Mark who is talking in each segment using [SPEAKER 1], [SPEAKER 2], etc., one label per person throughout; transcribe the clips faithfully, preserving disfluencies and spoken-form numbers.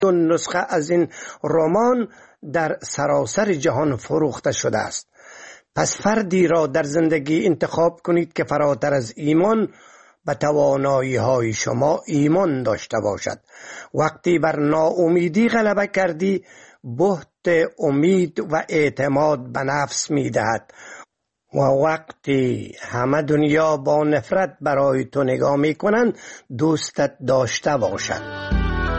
[SPEAKER 1] دو نسخه از این رمان در سراسر جهان فروخته شده است. پس فردی را در زندگی انتخاب کنید که فراتر از ایمان به توانایی های شما ایمان داشته باشد. وقتی بر ناامیدی غلبه کردی، بهت امید و اعتماد به نفس می دهد و وقتی همه دنیا با نفرت برای تو نگاه می کنند، دوستت داشته باشد.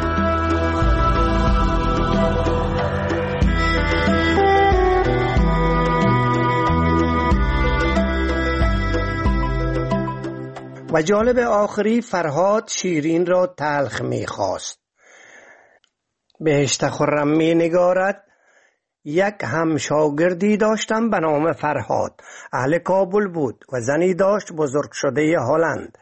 [SPEAKER 1] و جالب آخری، فرهاد شیرین را تلخ می خواست. بهشت خرم می نگارد. یک همشاگردی داشتم به نام فرهاد. اهل کابل بود و زنی داشت بزرگ شده هلند.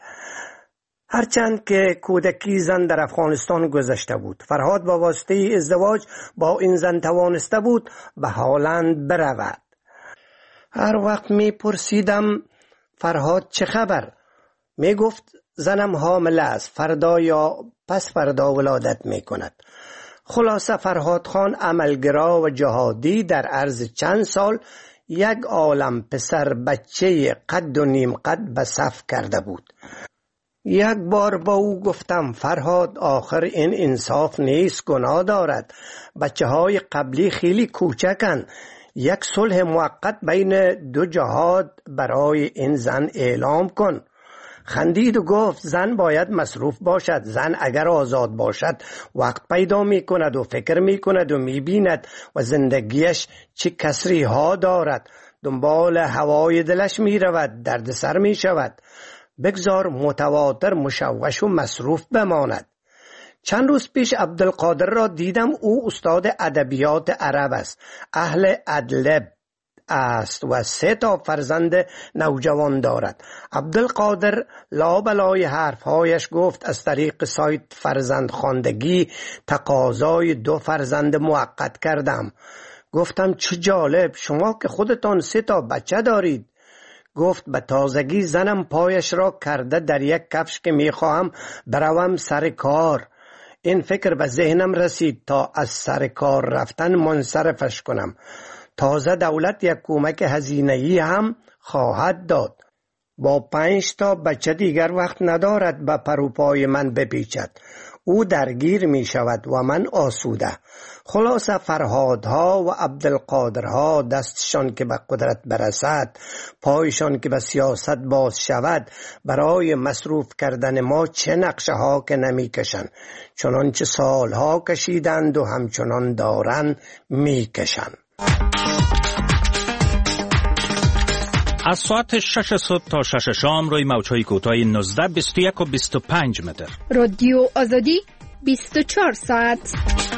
[SPEAKER 1] هرچند که کودکی زن در افغانستان گذشته بود، فرهاد با واسطه ازدواج با این زن توانسته بود به هلند برود. هر وقت می پرسیدم فرهاد چه خبر؟ می گفت زنم حامله است، فردا یا پس فردا ولادت می کند. خلاصه فرهاد خان عملگرا و جهادی در عرض چند سال یک عالم پسر بچه قد و نیم قد به صف کرده بود. یک بار با او گفتم فرهاد آخر این انصاف نیست، گناه دارد. بچه های قبلی خیلی کوچکن. یک صلح موقت بین دو جهاد برای این زن اعلام کن. خندید و گفت زن باید مصروف باشد. زن اگر آزاد باشد وقت پیدا می کند و فکر می کند و می بیند و زندگیش چه کسری ها دارد. دنبال هوای دلش می رود، درد سر می شود. بگذار متواتر مشوش و مصروف بماند. چند روز پیش عبدالقادر را دیدم. او استاد ادبیات عرب است، اهل ادلب است و سه تا فرزند نوجوان دارد. عبدالقادر لابلای حرفهایش گفت از طریق سایت فرزند خواندگی تقاضای دو فرزند موقت کردم. گفتم چه جالب، شما که خودتان سه تا بچه دارید. گفت به تازگی زنم پایش را کرده در یک کفش که میخواهم بروم سر کار. این فکر به ذهنم رسید تا از سر کار رفتن منصرفش کنم. تازه دولت یک کمک هزینه‌ای هم خواهد داد. با پنج تا بچه دیگر وقت ندارد به پروپای من بپیچد. او درگیر می شود و من آسوده. خلاصه فرهادها و عبدالقادرها دستشان که به قدرت برسد، پایشان که به سیاست باز شود، برای مصروف کردن ما چه نقشه ها که نمی کشند، چنانچه سالها کشیدند و همچنان دارن می کشند.
[SPEAKER 2] از ساعت شش صبح تا شش شام روی موج‌های کوتاه نوزده، بیست و یک و بیست و پنج متر.
[SPEAKER 3] رادیو آزادی بیست و چهار ساعت.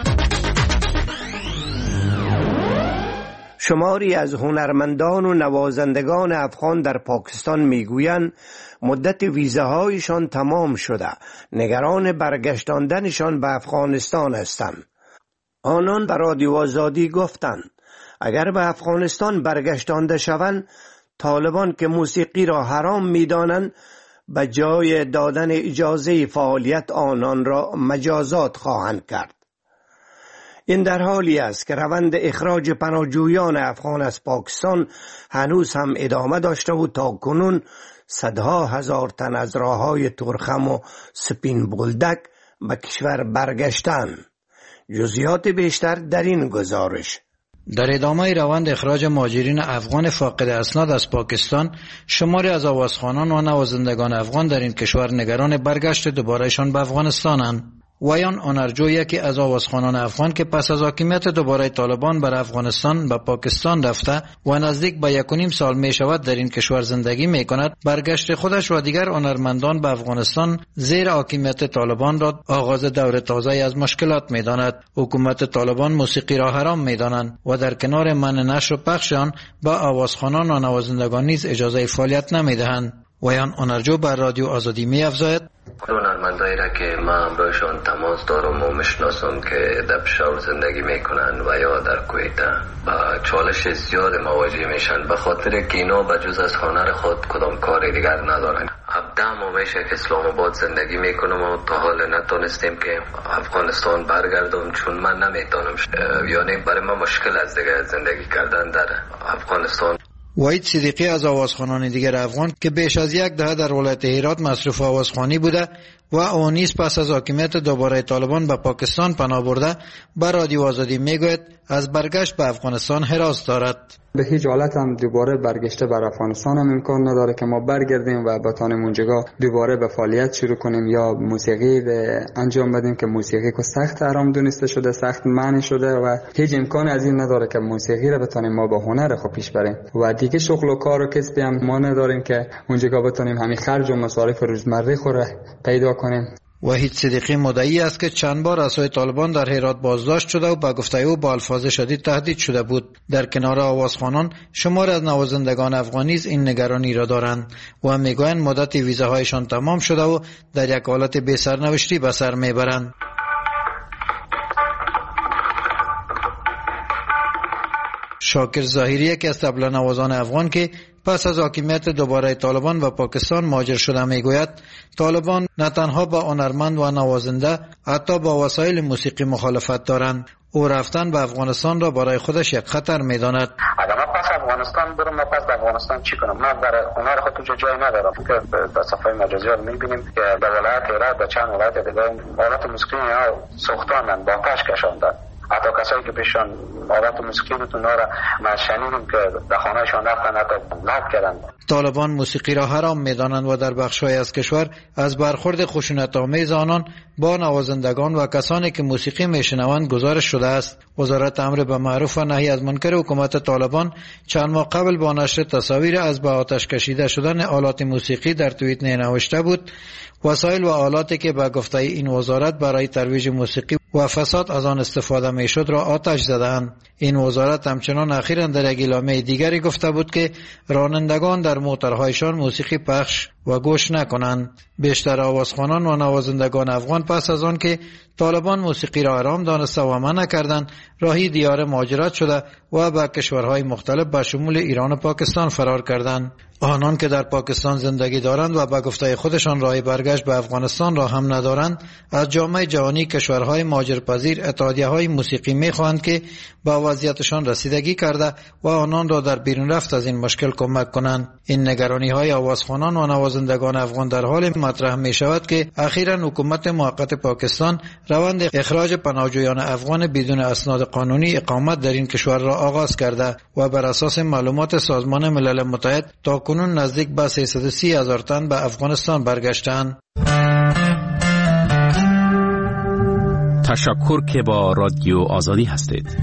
[SPEAKER 1] شماری از هنرمندان و نوازندگان افغان در پاکستان میگویند مدت ویزاهایشان تمام شده. نگران برگشتاندنشان به افغانستان هستند. آنان به رادیو آزادی گفتند اگر به افغانستان برگشتانده شوند، طالبان که موسیقی را حرام می‌دانند به جای دادن اجازه فعالیت آنان را مجازات خواهند کرد. این در حالی است که روند اخراج پناهجویان افغان از پاکستان هنوز هم ادامه داشته و تا کنون صدها هزار تن از راههای تورخم و سپین بولدک به کشور برگشتند. جزئیات بیشتر در این گزارش.
[SPEAKER 4] در ادامه روند اخراج مهاجرین افغان فاقد اسناد از پاکستان، شماری از آوازخوانان و نوازندگان افغان در این کشور نگران برگشت دوبارهشان به افغانستانند. ویان آنرجو، یکی از آوازخوانان افغان که پس از حاکمیت دوباره طالبان بر افغانستان به پاکستان رفته و نزدیک به یک و نیم سال می شود در این کشور زندگی می کند، برگشت خودش و دیگر هنرمندان به افغانستان زیر حاکمیت طالبان را آغاز دور تازه از مشکلات می داند. حکومت طالبان موسیقی را حرام می دانند و در کنار منع نشر و پخش آن به آوازخوانان و نوازندگان نیز اجازه فعالیت نمی دهند. ویان آنرجو بر رادیو آزادی می افزاید
[SPEAKER 5] هنرمندایی را که ما همراهشان تماس دارم و میشناسم که در پشاور زندگی میکنن و یا در کویت با چالش زیاد مواجه میشن، به خاطر که اینا به جز از هنر خود کدام کار دیگر ندارن. ده ماه میشه که اسلام آباد زندگی میکنم و تا حال نتونستیم که افغانستان برگردم، چون من نمیتونم، یعنی برای من مشکل از دیگه زندگی کردن در افغانستان.
[SPEAKER 4] وحید صدیقی از آوازخوانان دیگر افغان که بیش از یک دهه در ولایت هرات مصروف آوازخوانی بوده و او نیز پس از حاکمیت دوباره طالبان به پاکستان پناه برده بر رادیو آزادی میگوید از برگشت به افغانستان هراس دارد.
[SPEAKER 6] به هیچ حالت هم دوباره برگشته بر افغانستان هم امکان نداره که ما برگردیم و بتانیم اونجا دوباره به فعالیت شروع کنیم یا موسیقی به انجام بدیم که موسیقی که سخت حرام دونسته شده، سخت معنی شده و هیچ امکان از این نداره که موسیقی رو بتانیم ما با هنر خود پیش بریم و دیگه شغل و کار و کسبی هم ما نداریم که اونجا بتانیم همین خرج و مصارف روزمره خود پیدا کنیم.
[SPEAKER 4] وحید صدیقی مدعی است که چند بار رسای طالبان در هرات بازداشت شده و به گفته او با الفاظ شدید تهدید شده بود. در کنار آوازخوانان شمار از نوازندگان افغانی این نگرانی را دارند و میگویند مدت ویزاهایشان تمام شده و در یک حالت بی سرنوشتی به سر میبرند. شاکر ظاهری که از طبل نوازان افغان که پس از حاکمیت دوباره طالبان و پاکستان مهاجر شده میگوید طالبان نه تنها با هنرمند و نوازنده حتی با وسایل موسیقی مخالفت دارند. او رفتن به افغانستان را برای خودش یک خطر میداند.
[SPEAKER 7] اگر من پس افغانستان برم، من پس افغانستان چی کنم؟ من برای هنر خود تو جای ندارم که به صفحه مجازی ها میبینیم که در ولایت هرات و چند ولایت دیگه آلات موسیقی ها سوختاندن، با آتش کشاندن. حتی کسایی که پیشان آلات موسیقی بتون را من شنیدیم که در خانهشان رفتن حتی ناب کردن.
[SPEAKER 4] طالبان موسیقی را حرام میدانند و در بخش‌های از کشور از برخورد خشونت‌آمیز آنان با نوازندگان و کسانی که موسیقی میشنوند گزارش شده است. وزارت امر به معروف و نهی از منکر حکومت طالبان چند ماه قبل با نشر تصاویر از به آتش کشیده شدن آلات موسیقی در توییت نوشته بود وسایل و آلاتی که به گفته این وزارت برای ترویج موسیقی و فساد از آن استفاده میشد را آتش زدند. این وزارت همچنان اخیراً در یک اعلامیه دیگری گفته بود که رانندگان در موترهایشان موسیقی پخش و گوش نکنند. بیشتر آوازخوانان و نوازندگان افغان پس از آن که طالبان موسیقی را حرام دانسته و منع کردند راهی دیار مهاجرت شده و به کشورهای مختلف به شمول ایران و پاکستان فرار کردند. آنان که در پاکستان زندگی دارند و به گفته خودشان راه برگشت به افغانستان را هم ندارند از جامعه جهانی کشورهای مهاجرپذیر اتحادیه‌های موسیقی می‌خواهند که به وضعیتشان رسیدگی کرده و آنان را در بیرون رفت از این مشکل کمک کنند. این نگرانی‌های آوازخوانان و نوازندگان افغان در حال مطرح می‌شود که اخیراً حکومت موقت پاکستان روند اخراج پناهجویان افغان بدون اسناد قانونی اقامت در این کشور را آغاز کرده و بر اساس معلومات سازمان ملل متحد تا کنون نزدیک به سیصد و سی هزار تن به افغانستان برگشتند.
[SPEAKER 2] تشکر که با رادیو آزادی هستید.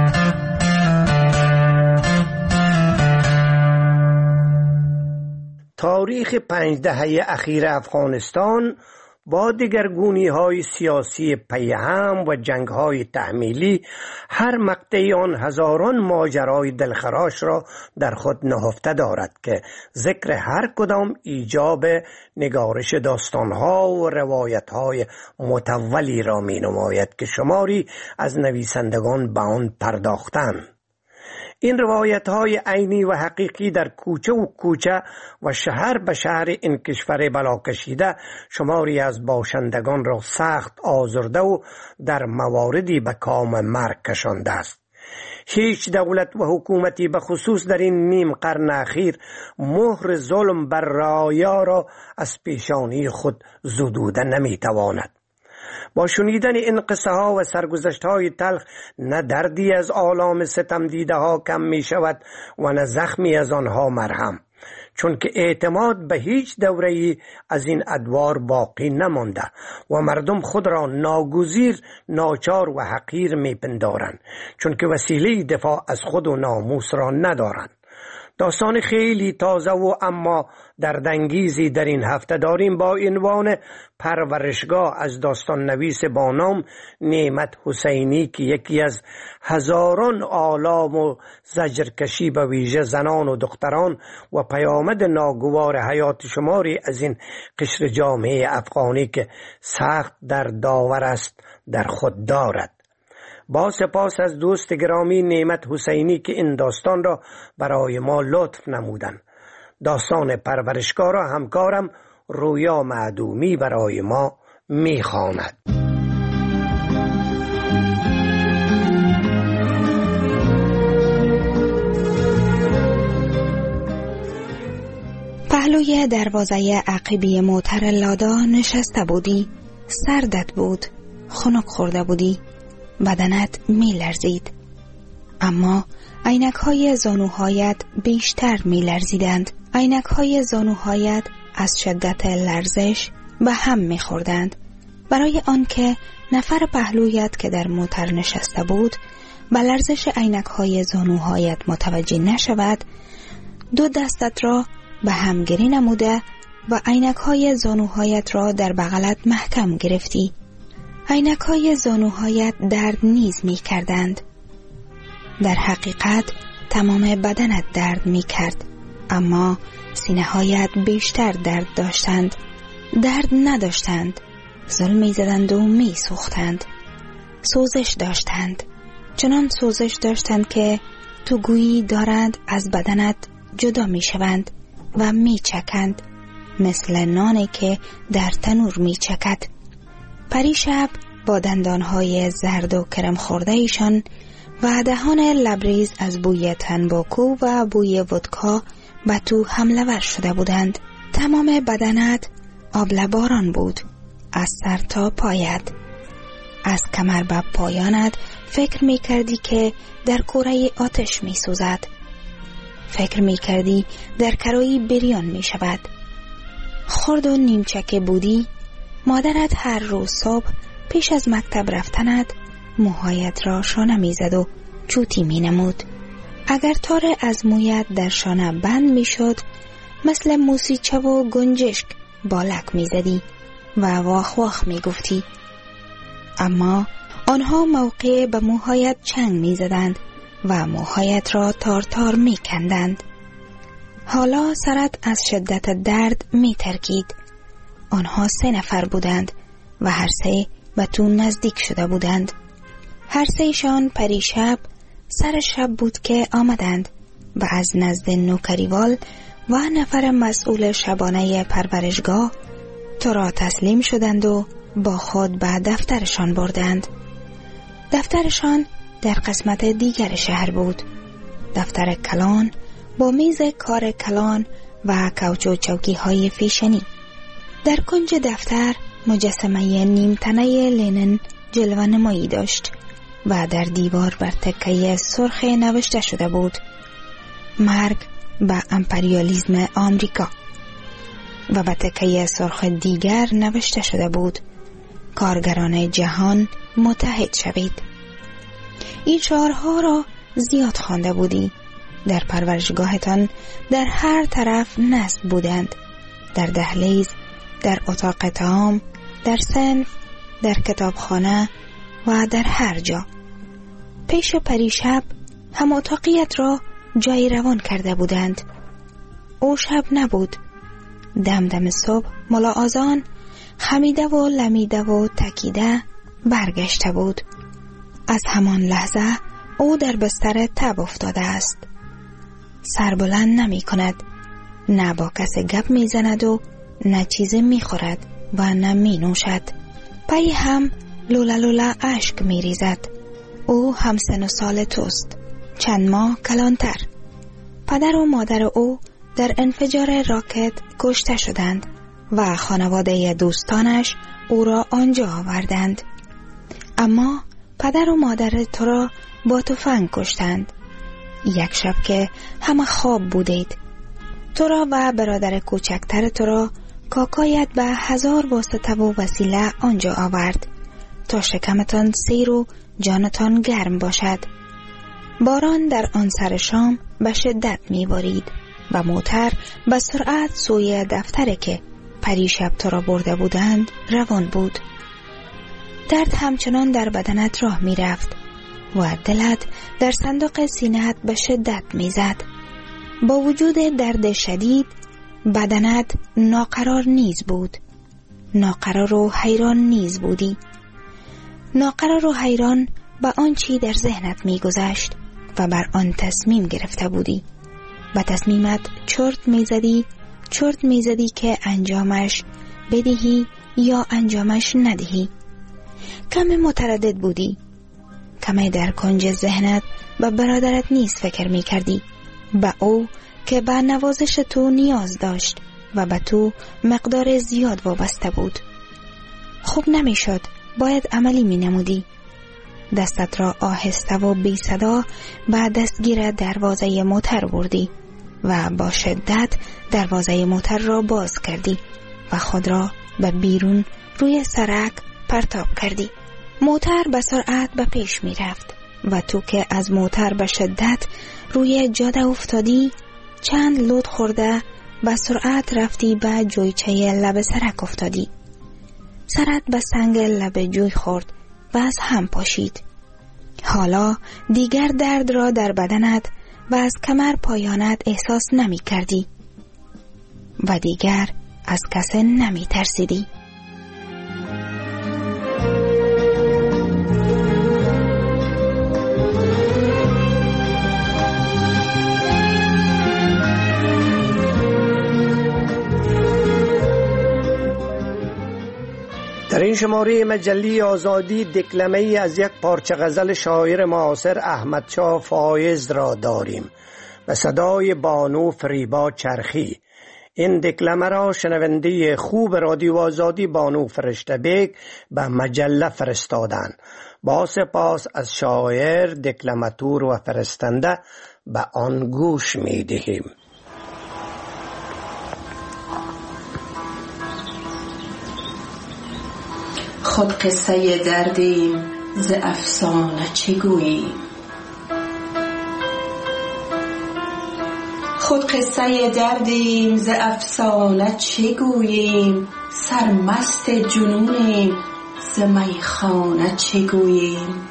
[SPEAKER 1] تاریخ پنج دهه اخیر افغانستان با دگرگونی‌های سیاسی پیهم و جنگ‌های تحمیلی هر مقطعی آن هزاران ماجرای دلخراش را در خود نهفته دارد که ذکر هر کدام ایجاب نگارش داستان‌ها و روایت‌های متولی را می‌نماید که شماری از نویسندگان به آن پرداختند. این روایت های عینی و حقیقی در کوچه و کوچه و شهر به شهر این کشور بلا کشیده شماری از باشندگان را سخت آزرده و در مواردی به کام مرگ کشانده است. هیچ دولت و حکومتی به خصوص در این نیم قرن اخیر مهر ظلم بر رعایا را از پیشانی خود زدوده نمیتواند. با شنیدن این قصه ها و سرگذشت های تلخ نه دردی از آلام ستم دیده ها کم می شود و نه زخمی از آنها مرهم، چون که اعتماد به هیچ دوره‌ای از این ادوار باقی نمانده و مردم خود را ناگزیر، ناچار و حقیر می پندارند، چون که وسیله دفاع از خود و ناموس را ندارند. داستان خیلی تازه و اما دردانگیزی در این هفته داریم با عنوان پرورشگاه از داستان نویس با نام نعمت حسینی که یکی از هزاران آلام و زجرکشی به ویژه زنان و دختران و پیامد ناگوار حیات شماری از این قشر جامعه افغانی که سخت در داور است در خود دارد. با سپاس از دوست گرامی نعمت حسینی که این داستان را برای ما لطف نمودند. داستان پرورشگاه را همکارم رویا معدومی برای ما میخواند.
[SPEAKER 8] پهلوی دروازه عقبی موتر لادا نشسته بودی. سردت بود، خنک خورده بودی، بدنت می لرزید. اما عینک های زانوهایت بیشتر می لرزیدند. عینک های زانوهایت از شدت لرزش به هم می خوردند. برای آنکه نفر پهلویت که در موتر نشسته بود به لرزش عینک های زانوهایت متوجه نشود، دو دستت را به هم گری نموده و عینک های زانوهایت را در بغلت محکم گرفتی. عینک های زانوهایت درد نیز می کردند. در حقیقت تمام بدنت درد می کرد، اما سینه هایت بیشتر درد داشتند. درد نداشتند، زل می زدند و می سوختند. سوزش داشتند، چنان سوزش داشتند که تو گویی دارند از بدنت جدا می شوند و می چکند، مثل نانی که در تنور می چکد. پریشب با دندانهای زرد و کرم خورده ایشان و دهان لبریز از بوی تنباکو و بوی ودکا به تو حمله ور شده بودند. تمام بدنت آبلباران بود، از سر تا پایت. از کمر به پایانت فکر می کردی که در کوره آتش می سوزد. فکر می کردی در کرایی بریان می شود. خرد و نیمچکه بودی. مادرت هر روز صبح پیش از مکتب رفتنت موهایت را شانه می زد و چوتی می نمود. اگر تار از مویت در شانه بند می شد، مثل موسیچه و گنجشک بالک می زدی و واخ واخ می گفتی. اما آنها موقع به موهایت چنگ می زدند و موهایت را تار تار می کندند. حالا سرت از شدت درد می ترکید. آنها سه نفر بودند و هر سه به تو نزدیک شده بودند. هر سهشان پریشب سر شب بود که آمدند و از نزد نوکریوال و نفر مسئول شبانه پرورشگاه تو را تسلیم شدند و با خود به دفترشان بردند. دفترشان در قسمت دیگر شهر بود. دفتر کلان با میز کار کلان و کوچو چوکی های فیشنی. در کنج دفتر مجسمه نیمتنه لنین جلوه نمایی داشت و در دیوار بر تکه سرخ نوشته شده بود: مرگ به امپریالیسم آمریکا. و به تکه سرخ دیگر نوشته شده بود: کارگران جهان متحد شوید. این شعارها را زیاد خوانده بودی. در پرورشگاهتان در هر طرف نصب بودند، در دهلیز، در اتاق طعام، در صنف، در کتابخانه و در هر جا. پیش پریشب هم اتاقیت را جای روان کرده بودند. او شب نبود. دم دم صبح ملا آذان خمیده و لمیده و تکیده برگشته بود. از همان لحظه او در بستر تب افتاده است. سر بلند نمی کند، نه با کس گپ می زند و نه چیزی می خورد و نه می نوشد. پی هم لولا لولا اشک می ریزد. او هم سن و سال توست، چند ماه کلانتر. پدر و مادر او در انفجار راکت کشته شدند و خانواده دوستانش او را آنجا آوردند. اما پدر و مادر تو را با تفنگ کشتند. یک شب که همه خواب بودید. تو را و برادر کوچکتر تو را کاکایت به هزار واسطه و وسیله آنجا آورد تا شکمتان سیر و جانتان گرم باشد. باران در آن سر شام به شدت می بارید و موتر به سرعت سوی دفتر که پریشب تو را برده بودند روان بود. درد همچنان در بدنت راه می رفت و دلت در صندوق سینه‌ات به شدت می زد. با وجود درد شدید بدنت ناقرار نیز بود. ناقرار و حیران نیز بودی. ناقرار و حیران به آنچه در ذهنت می گذشت و بر آن تصمیم گرفته بودی. به تصمیمت چرت می زدی چرت میزدی که انجامش بدهی یا انجامش ندهی. کمی متردد بودی، کمی در کنج ذهنت به برادرت نیز فکر میکردی، به او که به نوازش تو نیاز داشت و به تو مقدار زیاد وابسته بود. خوب نمیشد، باید عملی می نمودی. دستت را آهسته و بی صدا به دستگیر دروازه موتر بردی و با شدت دروازه موتر را باز کردی و خود را به بیرون روی سرک پرتاب کردی. موتر به سرعت به پیش می رفت و تو که از موتر به شدت روی جاده افتادی، چند لود خورده به سرعت رفتی به جویچه لب سرک افتادی. سرت به سنگ لب جوی خورد و از هم پاشید. حالا دیگر درد را در بدنت و از کمر پایانت احساس نمی کردی و دیگر از کسی نمی ترسیدی.
[SPEAKER 1] در این شماره مجله آزادی دکلمه‌ای از یک پارچه غزل شاعر معاصر احمد شاه فایز را داریم به صدای بانو فریبا چرخی. این دکلمه را شنونده خوب رادیو آزادی بانو فرشته بیگ به مجله فرستادند. با سپاس از شاعر، دکلماتور و فرستنده به آن گوش می دهیم.
[SPEAKER 9] خود قصه دردیم ز افسانه چه گوییم، خود قصه دردیم ز افسانه چه گوییم، سرمست جنونیم ز میخانه چه گوییم.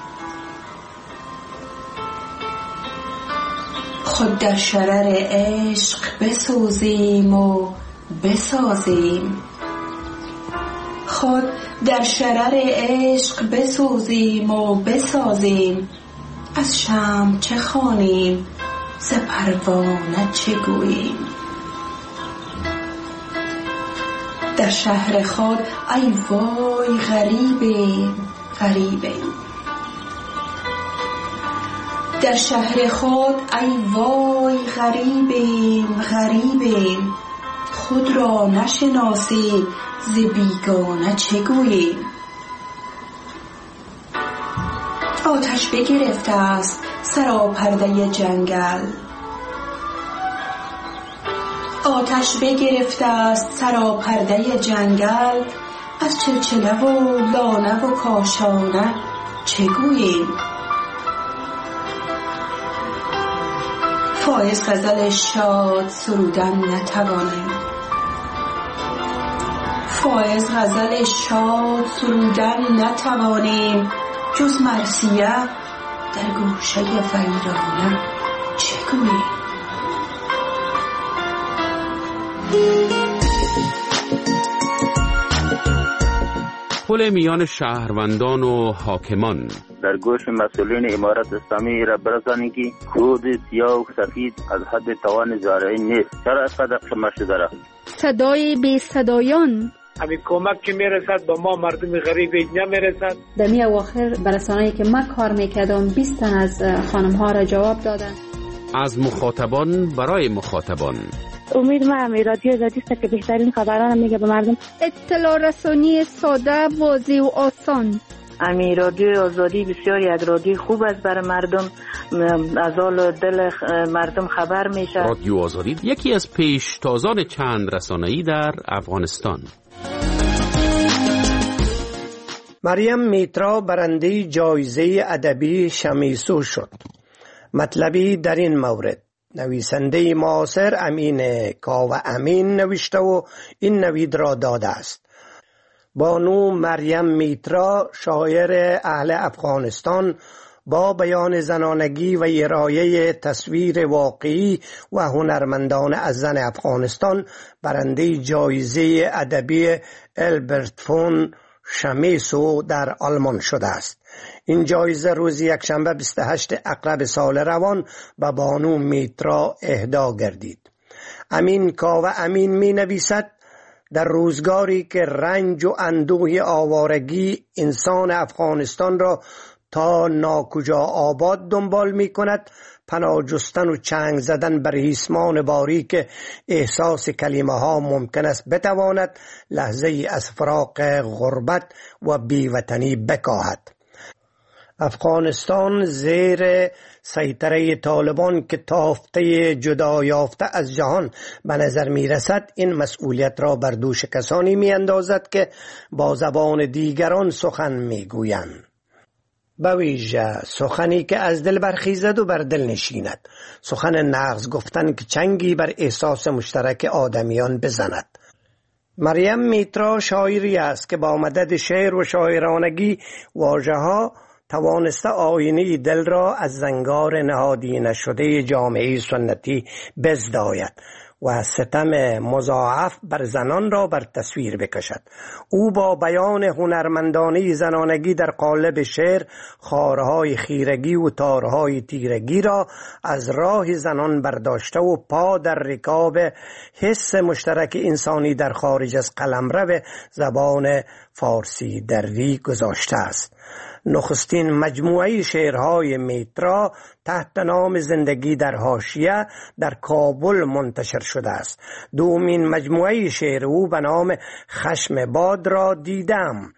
[SPEAKER 9] خود در شرر عشق بسوزیم و بسازیم، خود در شرر عشق بسوزیم و بسازیم، از شمع چه خوانیم ز پروانه چه گوییم. در شهر خود ای وای غریبیم غریبیم، در شهر خود ای وای غریبیم غریبیم، خود را نشناسیم ز بیگانه چه گوییم. آتش بگرفته است سراپرده جنگل، آتش بگرفته است سراپرده جنگل، از چلچله و لانه و کاشانه چه گوییم. فایز غزل شاد سرودن نتوانیم، فایز غزل شاد سرودن نتوانیم، جز مرثیه در گوشه ویرانه چه گوییم.
[SPEAKER 10] پل میان شهروندان و حاکمان.
[SPEAKER 11] در گوش مسئولین امارت اسلامی را برسانید که کود سیاه و سفید از حد توان زارعین نیست. چرا اینقدر خمار شده را؟
[SPEAKER 3] صدای بی صدایان.
[SPEAKER 12] همین کمک که میرسد به ما مردم غریب نمیرسد.
[SPEAKER 13] در می اواخر برسانه‌ای که من کار میکردم بیست تن از خانم ها را جواب دادن.
[SPEAKER 10] از مخاطبان برای مخاطبان.
[SPEAKER 14] امید ما رادیو آزادی است که بهترین خبران میگه به مردم.
[SPEAKER 3] اطلاع رسانی ساده، واضح و آسان.
[SPEAKER 14] امی رادیو آزادی بسیاری از رادیو خوب است برای مردم، از حال دل مردم خبر میشه.
[SPEAKER 10] رادیو آزادی یکی از پیشتازان چند رسانه‌ای در افغانستان.
[SPEAKER 1] مریم میترا برنده جایزه ادبی شمیسو شد. مطلبی در این مورد نویسنده معاصر امین کاوه امین نوشته و این نوید را داده است. بانو مریم میترا شاعر اهل افغانستان با بیان زنانگی و ارائه تصویر واقعی و هنرمندان از زن افغانستان برنده جایزه ادبی البرت فون شمیسو در آلمان شده است. این جایزه روز یکشنبه بیست و هشتم اکتبر سال روان به بانو میترا اهدا گردید. امین کاوه امین می نویسد در روزگاری که رنج و اندوه آوارگی انسان افغانستان را تا ناکجا آباد دنبال می کند، پناه جستن و چنگ زدن بر ریسمان باریک احساس کلمه ها ممکن است بتواند لحظه از فراق غربت و بیوطنی بکاهد. افغانستان زیر سیطره طالبان که تافته جدا یافته از جهان به نظر می رسد، این مسئولیت را بر دوش کسانی می اندازد که با زبان دیگران سخن می گویند، به ویژه سخنی که از دل برخیزد و بر دل نشیند، سخن نغز گفتن که چنگی بر احساس مشترک آدمیان بزند. مریم میترا شاعری است که با مدد شعر و شاعرانگی واژه‌ها توانسته آینه دل را از زنگار نهادی نشده جامعه سنتی بزداید و ستم مضاعف بر زنان را بر تصویر بکشد. او با بیان هنرمندانه زنانگی در قالب شعر خارهای خیرگی و تارهای تیرگی را از راه زنان برداشته و پا در رکاب حس مشترک انسانی در خارج از قلمرو زبان فارسی دروی گذاشته است. نخستین مجموعه شعرهای میترا تحت نام زندگی در حاشیه در کابل منتشر شده است. دومین مجموعه شعر او به نام خشم باد را دیدم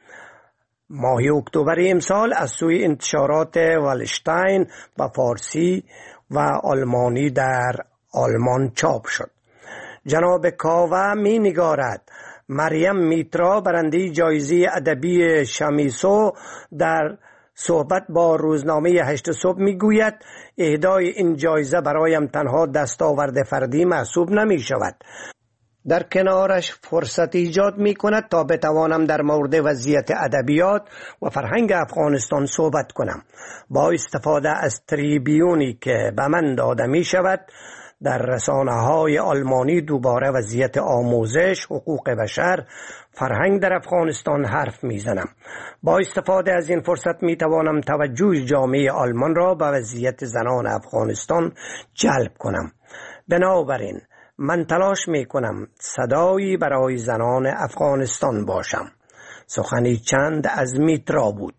[SPEAKER 1] ماه اکتبر امسال از سوی انتشارات والشتاین و فارسی و آلمانی در آلمان چاپ شد. جناب کاوه می نگارد مریم میترا برنده جایزه ادبی شمیسو در صحبت با روزنامه هشت صبح میگوید اهدای این جایزه برایم تنها دستاورد فردی محسوب نمی شود. در کنارش فرصت ایجاد می کند تا بتوانم در مورد وضعیت ادبیات و فرهنگ افغانستان صحبت کنم. با استفاده از تریبیونی که به من داده می شود در رسانه‌های آلمانی دوباره وضعیت آموزش، حقوق بشر، فرهنگ در افغانستان حرف میزنم. با استفاده از این فرصت میتوانم توجه جامعه آلمان را به وضعیت زنان افغانستان جلب کنم. بنابراین من تلاش میکنم صدایی برای زنان افغانستان باشم. سخنی چند از میترا بود.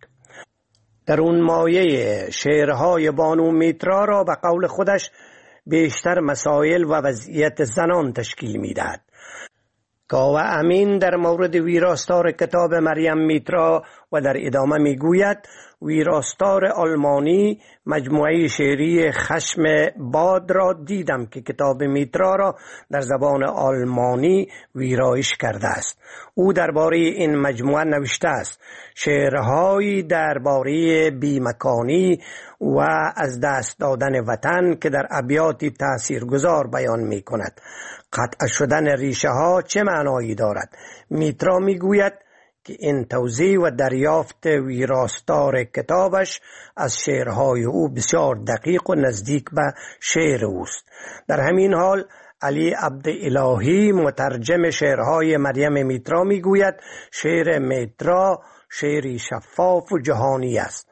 [SPEAKER 1] در اون مایه شعرهای بانو میترا را به قول خودش بیشتر مسائل و وضعیت زنان تشکیل میدهد. کاوه امین در مورد ویراستار کتاب مریم میترا و در ادامه میگوید ویراستار آلمانی مجموعه شعری خشم باد را دیدم که کتاب میترا را در زبان آلمانی ویرایش کرده است. او درباره این مجموعه نوشته است شعرهایی درباره بیمکانی و از دست دادن وطن که در ابیاتی تاثیرگذار بیان می کند. قطع شدن ریشه ها چه معنایی دارد؟ میترا می گوید که این توضیح و دریافت ویراستار کتابش از شعرهای او بسیار دقیق و نزدیک به شعر اوست. در همین حال علی عبدالهی مترجم شعرهای مریم میترا می گوید شعر میترا شعری شفاف و جهانی است.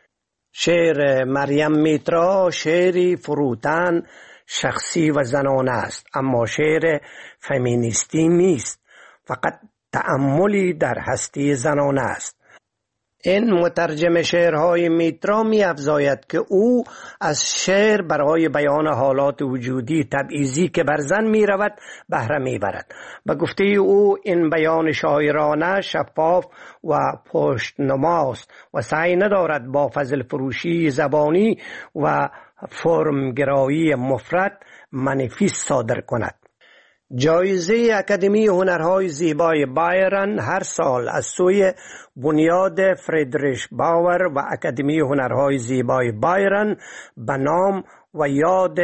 [SPEAKER 1] شعر مریم میترا شعری فروتن، شخصی و زنانه است، اما شعر فمینیستی نیست، فقط تأملی در هستی زنانه است. این مترجم شعرهای میترا می افزاید که او از شعر برای بیان حالات وجودی تبعیضی که بر زن می رود بهره می برد. به گفته او این بیان شاعرانه شفاف و پشتنماست و سعی ندارد با فضل فروشی زبانی و فرمگرایی مفرد منیفیست صادر کند. جایزه اکادمی هنرهای زیبای بایرن هر سال از سوی بنیاد فریدریش باور و اکادمی هنرهای زیبای بایرن به نام و یاد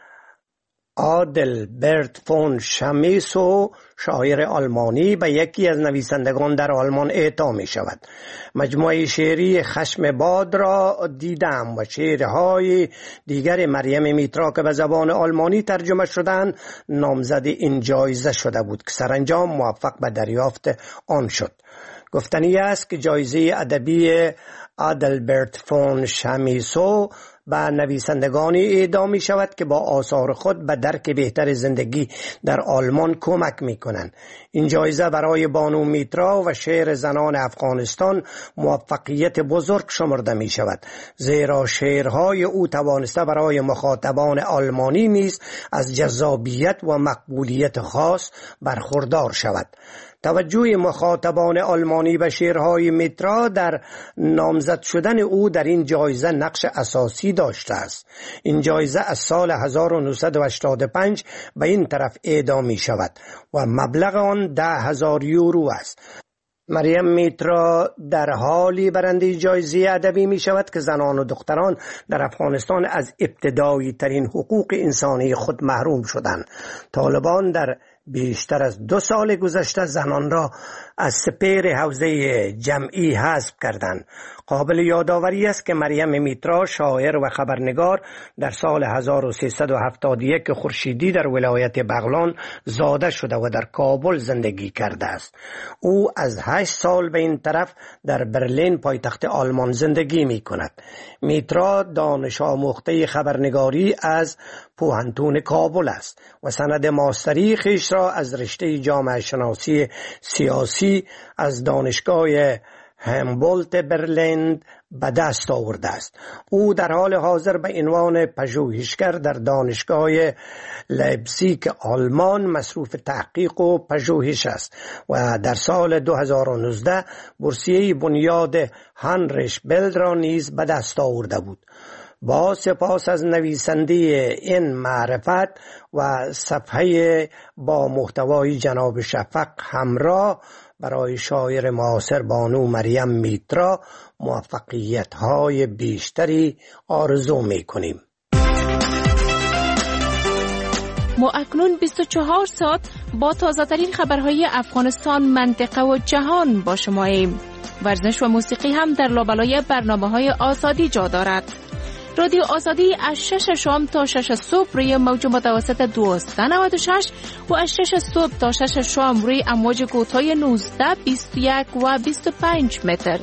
[SPEAKER 1] آدلبرت فون شمیسو شاعر آلمانی به یکی از نویسندگان در آلمان اعطا می شود. مجموعه شعری خشم باد را دیدم و شعرهای دیگر مریم میترا که به زبان آلمانی ترجمه شدند نامزد این جایزه شده بود که سرانجام موفق به دریافت آن شد. گفتنی است که جایزه ادبی آدلبرت فون شمیسو به نویسندگانی اعطا می شود که با آثار خود به درک بهتر زندگی در آلمان کمک می کنند. این جایزه برای بانو میترا و شعر زنان افغانستان موفقیت بزرگ شمرده می شود، زیرا شعرهای او توانسته برای مخاطبان آلمانی نیز از جذابیت و مقبولیت خاص برخوردار شود. توجه مخاطبان آلمانی به شعرهای میترا در نامزد شدن او در این جایزه نقش اساسی داشته است. این جایزه از سال هزار و نهصد و هشتاد و پنج به این طرف اعطا می شود و مبلغ آن ده هزار یورو است. مریم میترا در حالی برنده جایزه ادبی می شود که زنان و دختران در افغانستان از ابتدایی ترین حقوق انسانی خود محروم شدند. طالبان در بیشتر از دو سال گذشته زنان را از سپهر حوزه جمعی حذف کردند. قابل یادآوری است که مریم میترا شاعر و خبرنگار در سال هزار و سیصد و هفتاد و یک خورشیدی در ولایت بغلان زاده شده و در کابل زندگی کرده است. او از هشت سال به این طرف در برلین پایتخت آلمان زندگی می کند. میترا دانش آموخته خبرنگاری از پوهنتون کابل است و سند ماستری خویش را از رشته جامعه شناسی سیاسی از دانشگاه همبولت برلین به دست آورده است. او در حال حاضر به عنوان پژوهشگر در دانشگاه لایپزیگ آلمان مصروف تحقیق و پژوهش است و در سال دو هزار و نوزده بورسیه بنیاد هانریش بل را نیز به دست آورده بود. با سپاس از نویسنده این معرفت و صفحه با محتوای جناب شفق همراه برای شاعر معاصر بانو مریم میترا موفقیت‌های بیشتری آرزو می‌کنیم.
[SPEAKER 15] ما اکنون بیست و چهار ساعت با تازه‌ترین خبرهای افغانستان، منطقه و جهان با شماییم. ورزش و موسیقی هم در لابلای برنامه‌های آزادی جا دارد. رادیو آزادی از شش شام تا شش صبح روی موج متوسط دویست و نود و شش و از شش صبح تا شش شام روی امواج کوتاه نوزده، بیست و یک و بیست و پنج متر.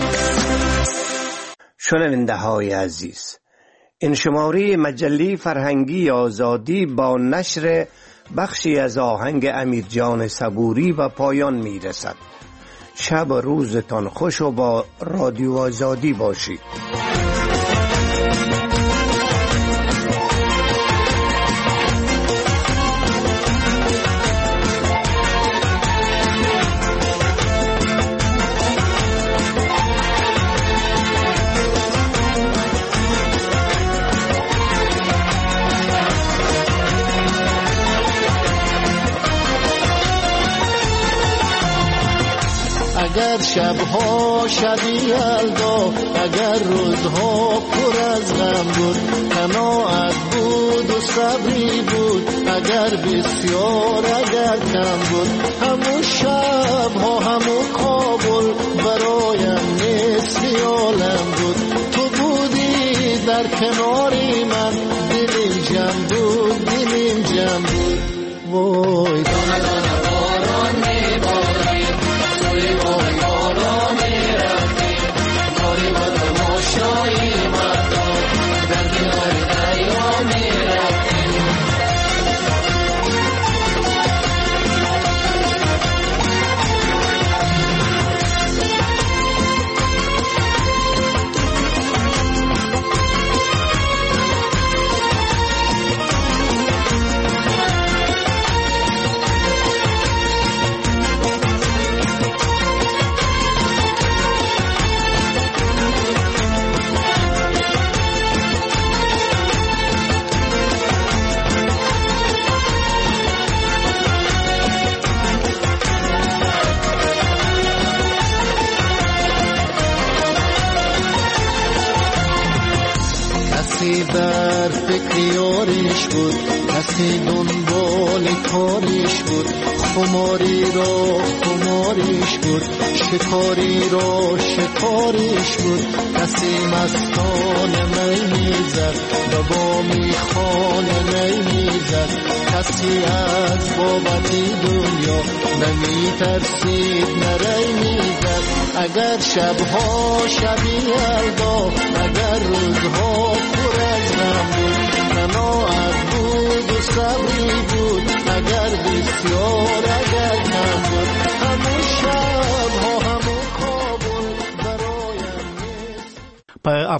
[SPEAKER 1] شنونده های عزیز، این شماره مجله فرهنگی آزادی با نشر بخشی از آهنگ امیرجان صبوری و پایان می رسد. شب و روزتان خوش و با رادیو آزادی باشید.
[SPEAKER 16] اگر شبها شبی یلدا، اگر روزها پر از غم بود، قناعت بود و صبری بود، اگر بسیار اگر کم بود، همون شبها همون کابل برایم نصف عالم بود. تو بودی در کناری من، دلیم جمع بود دلیم جمع بود. وای دانه دانه باران میباری، توی وای بالا میرفتی، کاری با در ماشایی مردم، در کنار دریا میرفتی. کسی در فکر یاریش بود، کسی دنبال کاریش بود، خماری را خماریش بود، شکاری را شکاریش بود. کسی مستانه می میزد و با میخانه می میزد، کسی از بابتی دنیا نمی ترسید نری میزد. اگر شبها شبی یلدا، اگر روزها پر
[SPEAKER 17] په